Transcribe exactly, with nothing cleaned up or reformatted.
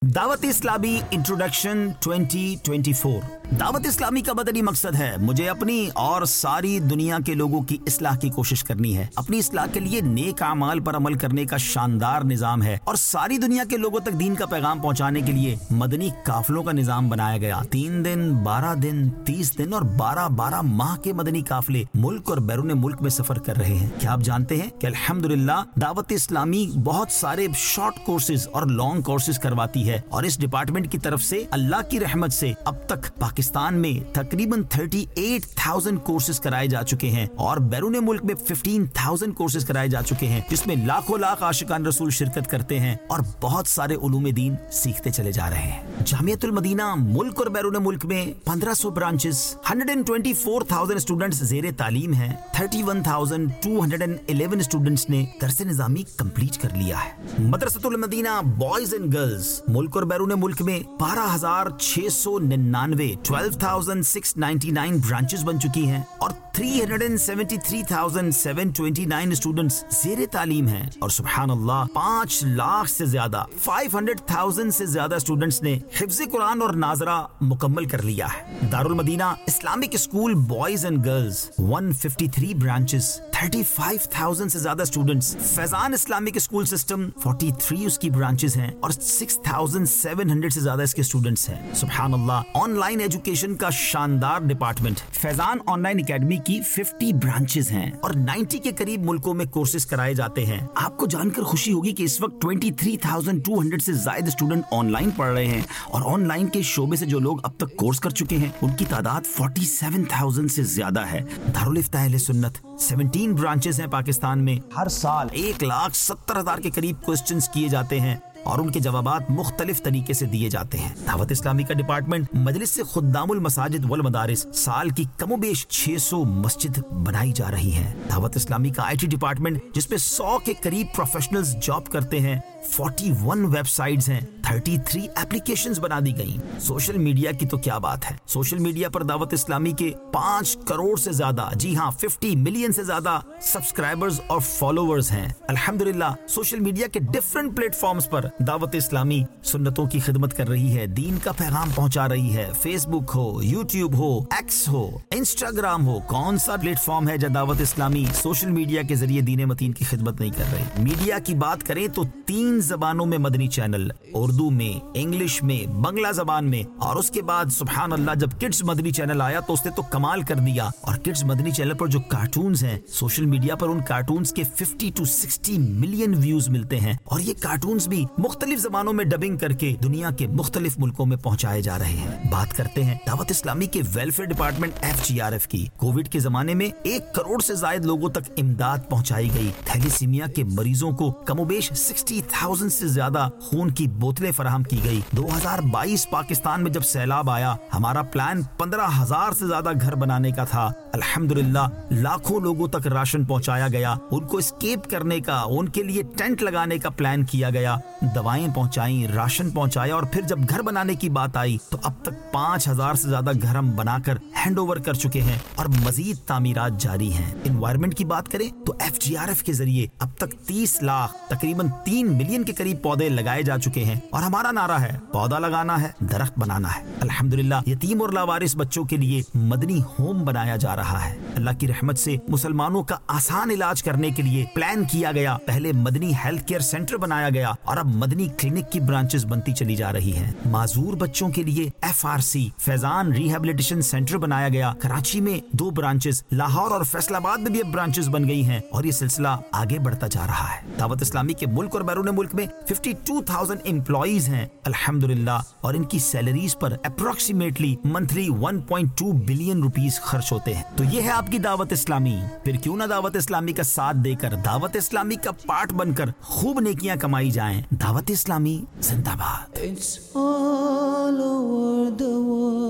दावत Islami introduction twenty twenty four. Dawat Islami का मदनी मकसद है मुझे अपनी और सारी दुनिया के लोगों की इस्लाह की कोशिश करनी है। अपनी इस्लाह के लिए नेक अमाल पर अमल करने का शानदार निजाम है और सारी दुनिया के लोगों तक दीन का पैगाम पहुंचाने के लिए मदनी काफिलों का निजाम बनाया गया। तीन दिन, बारह दिन, तीस दिन और बारह बारह माह के मदनी काफिले मुल्क और बैरून मुल्क में सफर कर रहे हैं। क्या आप जानते हैं कि अल्हम्दुलिल्लाह दावत इस्लामी बहुत सारे शॉर्ट कोर्सेज और लॉन्ग कोर्सेज करवाती है और इस डिपार्टमेंट की तरफ से अल्लाह की रहमत से अब तक पाकिस्तान में तकरीबन अड़तीस हज़ार कोर्सेज कराए जा चुके हैं और बैरून मुल्क में पंद्रह हज़ार कोर्सेज कराए जा चुके हैं, जिसमें लाखों लाख आशिकान रसूल शिरकत करते हैं और बहुत सारे उलूम दीन सीखते चले जा रहे हैं। जामियतुल मदीना मुल्क और बैरून मुल्क में पंद्रह सौ ब्रांचेस, एक सौ चौबीस हज़ार स्टूडेंट्स जेर तालीम हैं, इकतीस हज़ार दो सौ ग्यारह स्टूडेंट्स ने दरस निजामी कंप्लीट कर लिया है। Madrasatul Madina boys and girls मुल्क और बैरून मुल्क में बारह हज़ार छह सौ निन्यानवे बारह हज़ार छह सौ निन्यानवे ब्रांचेस बन चुकी हैं और तीन लाख तिहत्तर हज़ार सात सौ उनतीस स्टूडेंट्स जेर तालीम हैं और सुभान अल्लाह पाँच लाख से ज्यादा पाँच सौ हज़ार से ज्यादा स्टूडेंट्स ने हिफ्ज़ कुरान और नाजरा मुकम्मल कर लिया है। Darul Madina Islamic school boys and girls एक सौ तिरेपन ब्रांचेस, पैंतीस हज़ार से ज्यादा students. Faizan Islamic school system तैंतालीस उसकी ब्रांचेस हैं और छह हज़ार सात सौ से ज्यादा इसके स्टूडेंट्स हैं। सुभान अल्लाह ऑनलाइन एजुकेशन का शानदार डिपार्टमेंट फैजान ऑनलाइन एकेडमी की पचास ब्रांचेस हैं और नब्बे के करीब मुल्कों में कोर्सेज कराए जाते हैं। आपको जानकर खुशी होगी कि इस वक्त तेईस हज़ार दो सौ से ज्यादा स्टूडेंट ऑनलाइन पढ़ रहे हैं और ऑनलाइन के शोबे से जो लोग अब तक कोर्स कर चुके हैं उनकी तादाद सैंतालीस हज़ार से ज्यादा है। दारुल इफ्ताह अहले सुन्नत सत्रह ब्रांचेस हैं पाकिस्तान में। हर साल एक लाख सत्तर हजार के करीब क्वेश्चंस किए जाते हैं और उनके जवाबात मुख्तलिफ तरीके से दिए जाते हैं। दावत इस्लामी का डिपार्टमेंट मजलिस से खुद्दामुल मसाजिद वल मदारिस साल की कमोबेश छह सौ मस्जिद बनाई जा रही हैं। दावत इस्लामी का आईटी डिपार्टमेंट जिसपे सौ के करीब प्रोफेशनल्स जॉब करते हैं, इकतालीस वेबसाइट्स हैं, तैंतीस एप्लीकेशंस बना दी गई। सोशल मीडिया की तो क्या बात है, सोशल मीडिया पर दावत इस्लामी के पाँच करोड़ से ज्यादा, जी हाँ पचास मिलियन से ज्यादा सब्सक्राइबर्स और फॉलोवर्स हैं। अल्हम्दुलिल्लाह सोशल मीडिया के डिफरेंट प्लेटफॉर्म्स पर दावत इस्लामी सुन्नतों की खिदमत कर रही है, दीन का पैगाम पहुंचा रही है। फेसबुक हो, यूट्यूब हो, एक्स हो, इंस्टाग्राम हो, कौन सा प्लेटफॉर्म है जहाँ दावत इस्लामी सोशल मीडिया के जरिए दीन मतीन की खिदमत नहीं कर रही। मीडिया की बात करें तो तीन जबानों में मदनी चैनल, उर्दू में, इंग्लिश में, बंगला जबान में और उसके बाद सुभान अल्लाह जब किड्स मदनी चैनल आया तो उसने तो कमाल कर दिया। और किड्स मदनी चैनल पर जो कार्टून्स हैं सोशल मीडिया पर उन कार्टून्स के पचास टू साठ मिलियन व्यूज मिलते हैं और ये कार्टून्स भी मुख्तलिफ जबानों में डबिंग करके दुनिया के मुख्तलिफ मुल्कों में पहुंचाए जा रहे हैं। बात करते हैं दावत इस्लामी के welfare department F G R F की। कोविड के जमाने में एक करोड़ से ज्यादा लोगों तक इमदाद पहुंचाई गई। थैलीसीमिया के मरीजों को कमोबेश साठ हज़ार से ज्यादा खून की बोतलें फराहम की गई। दो हज़ार बाईस पाकिस्तान में जब सैलाब आया हमारा प्लान पंद्रह हज़ार से ज्यादा घर बनाने का था। अल्हम्दुलिल्लाह लाखों लोगों तक राशन पहुंचाया गया, उनको एस्केप करने का, उनके लिए टेंट लगाने का प्लान किया गया, दवाएं पहुंचाई, राशन पहुंचाया और फिर जब घर बनाने की बात आई तो अब तक पाँच हजार से ज्यादा घर हम बनाकर हैंड ओवर कर चुके हैं और मजीद तामीरात जारी हैं। एनवायरनमेंट की बात करें तो एफ जी आर एफ के जरिए अब तक तीस लाख तकरीबन तीन मिलियन के करीब पौधे लगाए जा चुके हैं और हमारा नारा है पौधा लगाना है, दरख्त बनाना है। अल्हम्दुलिल्लाह यतीम और लावारिस बच्चों के लिए मदनी होम बनाया जा रहा है। अल्लाह की रहमत से मुसलमानों का आसान इलाज करने के लिए प्लान किया गया। पहले मदनी हेल्थ केयर सेंटर बनाया गया और अब मदनी क्लिनिक की ब्रांचेस बनती चली जा रही हैं। माजूर बच्चों के लिए F R C Faizan rehabilitation centre बनाया गया। कराची में दो ब्रांचेस, लाहौर और फैसलाबाद में भी अब ब्रांचेस बन गई हैं और ये सिलसिला आगे बढ़ता जा रहा है। दावत इस्लामी के मुल्क और बैरून मुल्क में बावन हज़ार एम्प्लॉइज हैं अल्हम्दुलिल्लाह और इनकी सैलरीज पर अप्रोक्सीमेटली मंथली एक पॉइंट दो बिलियन रुपीस खर्च होते हैं। तो ये है आपकी दावत इस्लामी। फिर क्यों ना दावत इस्लामी का साथ देकर, दावत इस्लामी का पार्ट बनकर खूब नेकियां कमाई जाएं। दावत इस्लामी जिंदाबाद। It's all over the world.